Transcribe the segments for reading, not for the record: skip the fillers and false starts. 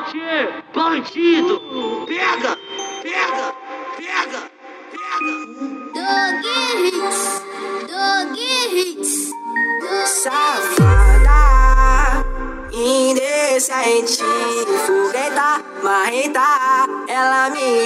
Bandido, pega, pega, pega, pega. Dog hits. Safada, indecente, fogueta, marreta. Ela me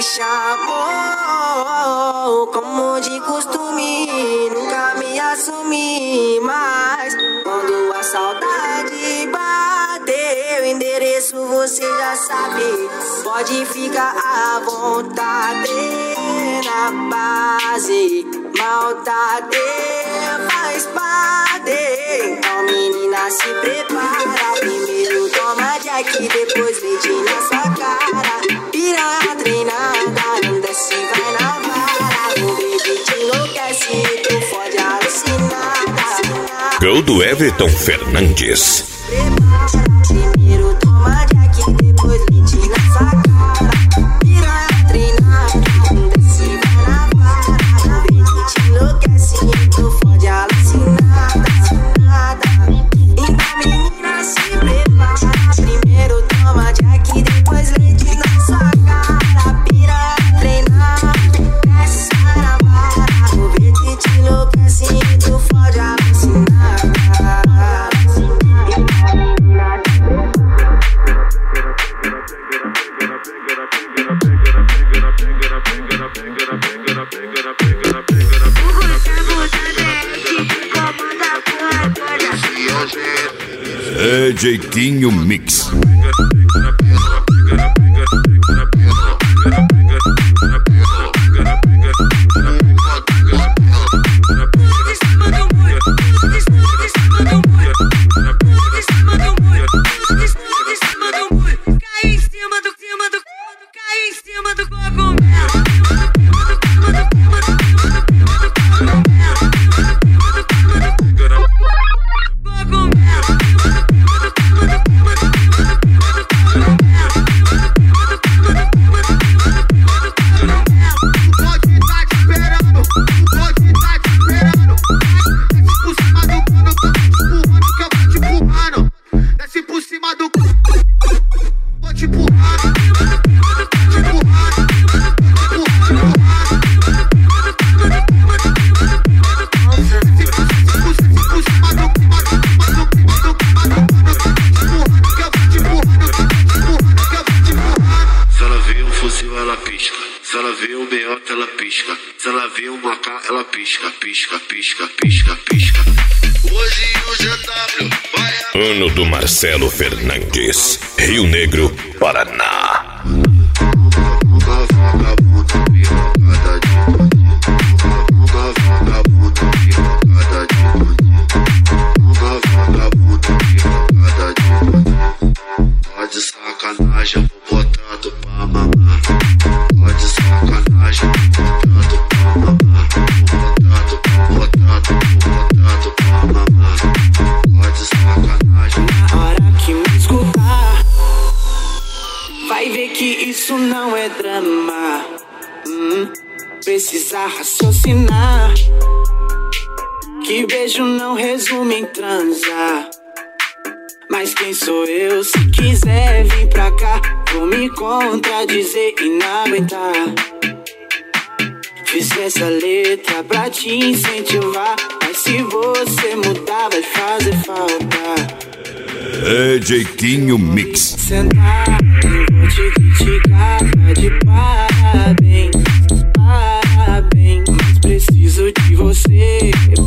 chamou como de costume, nunca me assumi, mas quando a saudade bateu, endereço você já sabe. Pode ficar à vontade na base, maldade faz parte. Então menina se prepara, primeiro toma Jack, depois leite na sua cara. Piranha treinada, não desce, vai na vara. O baby te enlouquece, tu fode alucinada. Gol do Everton Fernandes. Prepara, primeiro toma Jack, depois leite na sua cara. Piranha treinada, não desce, vai na vara. O baby te enlouquece, tu fode alucinada. Então menina se prepara, primeiro toma Jack, depois leite na sua cara. Piranha treinada, desce, vai na vara. O baby te enlouquece, tu fode alucinada. É Jeitinho Mix. Ano do Marcelo Fernandes, Rio Negro, Paraná. Pode sacanagem, vou botar tu pra mamar. Pode sacanagem, vou botar tu pra mamar. Vou botar tu pra mamar. Pode sacanagem. Na hora que me escutar, vai ver que isso não é drama. Precisa raciocinar, que beijo não resume em transar. Mas quem sou eu? Se quiser vir pra cá, vou me contradizer e não aguentar. Fiz essa letra pra te incentivar, mas se você mudar vai fazer falta. É Jeitinho Mix. Sentar, eu vou te criticar, tá de parabéns, parabéns. Mas preciso de você